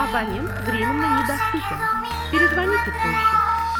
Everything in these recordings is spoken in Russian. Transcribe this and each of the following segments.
Абонент временно недоступен. Перезвоните позже.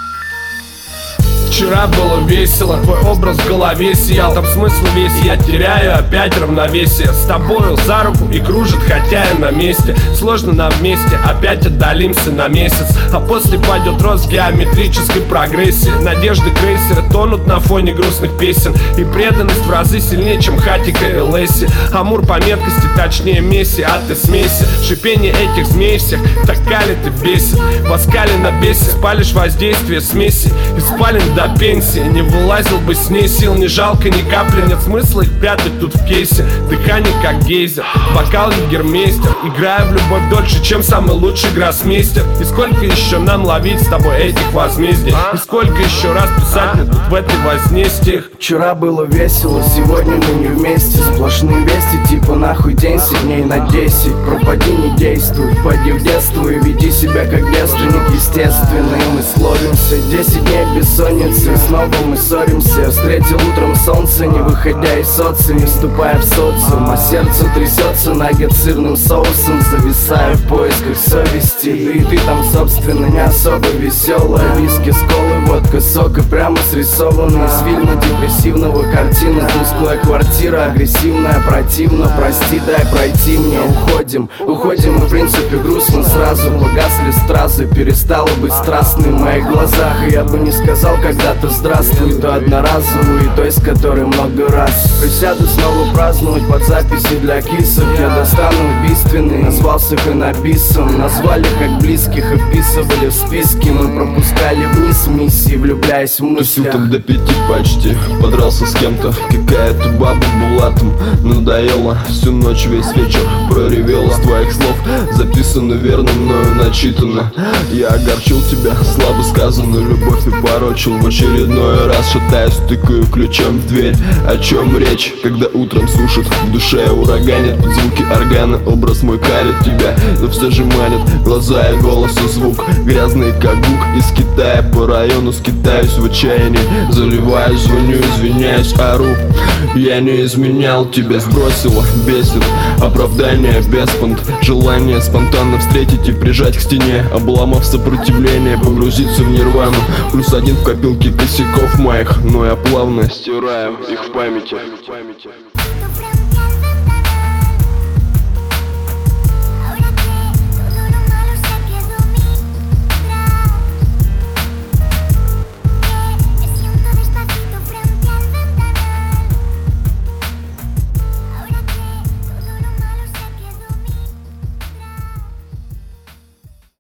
Вчера было весело, твой образ в голове сиял. Там смысл весь, я теряю опять равновесие. С тобою за руку и кружит, хотя я на месте. Сложно нам вместе, опять отдалимся на месяц. А после пойдет рост в геометрической прогрессии. Надежды крейсера тонут на фоне грустных песен. И преданность в разы сильнее, чем Хатика и Лесси. Амур по меткости точнее Месси, а ты смеси. Шипение этих змей всех так калит и бесит. В оскале на бесе спалишь воздействие смеси. И спален до пенсии, не вылазил бы с ней, сил не жалко ни капли. Нет смысла их прятать тут в кейсе. Дыхание как гейзер, бокал егермейстер. Играю в любовь дольше, чем самый лучший гроссмейстер. И сколько еще нам ловить с тобой этих возмездий? И сколько еще раз писать мне тут в этой возне стих? Вчера было весело, сегодня мы не вместе. Сплошные вести, типа нахуй день дней на 10. Пропади, не действуй, впади в детство и веди себя как девственник естественный. Мы словимся, 10 дней бессонницы, и снова мы ссоримся. Встретил утром солнце, не выходя из соци, не вступая в социум. А сердце трясется, наггет с сырным соусом. Зависаю в поисках совести. И ты там, собственно, не особо веселая. Виски с колы, водка, сок и прямо срисованная из фильма депрессивного картина. Тусклая квартира, агрессивная, противно. Прости, дай пройти мне. Уходим, и в принципе грустно сразу. Погасли стразы, перестало быть страстной в моих глазах. И я бы не сказал когда-то здравствуй, то одноразовую и той, с которой много раз. Присяду снова праздновать под записи для кисок. Я достану убийственный, назвался ханабисом. Назвали как близких, описывали в списке. Мы пропускали вниз миссии, влюбляясь в мысли. Тусил там до 5 почти, подрался с кем-то. Какая-то баба была там, надоела. Всю ночь, весь вечер проревела. С твоих слов записано верно, мною начитано. Я огорчил тебя, слабо сказано. Любовь ты порочил, в очередной раз шатаюсь, тыкаю ключом в дверь. О чем речь, когда утром сушит, в душе ураганит под звуки органа. Образ мой карит тебя, но все же манит глаза и голос и звук. Грязный как гук из Китая, по району скитаюсь в отчаянии. Заливаюсь, звоню, извиняюсь, ору. Я не изменял тебя, сбросила, бесит оправдание без понт. Желание спонтанно встретить и прижать к стене. Обломав сопротивление, погрузиться в нирвану. +1 в копилке косяков моих, но я плавно стираю их в памяти.